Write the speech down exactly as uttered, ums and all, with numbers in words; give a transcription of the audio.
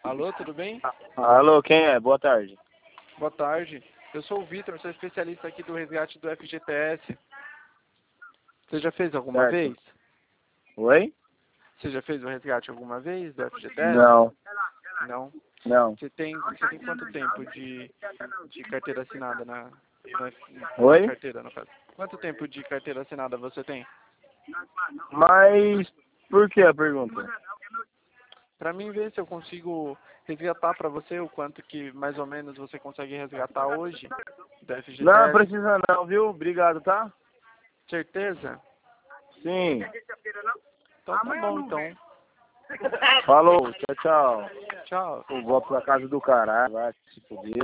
Alô, tudo bem? Alô, quem é? Boa tarde. Boa tarde. Eu sou o Vitor, sou especialista aqui do resgate do F G T S. Você já fez alguma Certo. vez? Oi? Você já fez o resgate alguma vez do F G T S? Não, Não. não. Você tem, você tem quanto tempo de, de carteira assinada na, na, na Oi? carteira, no caso? Quanto tempo de carteira assinada você tem? Mas por que a pergunta? Pra mim ver se eu consigo resgatar pra você o quanto que mais ou menos você consegue resgatar hoje do F G T S. Não, precisa não, viu? Obrigado, tá? Certeza? Sim. Então tá bom, então. Falou, tchau, tchau. Tchau. Eu vou pra casa do caralho, vai se fuder.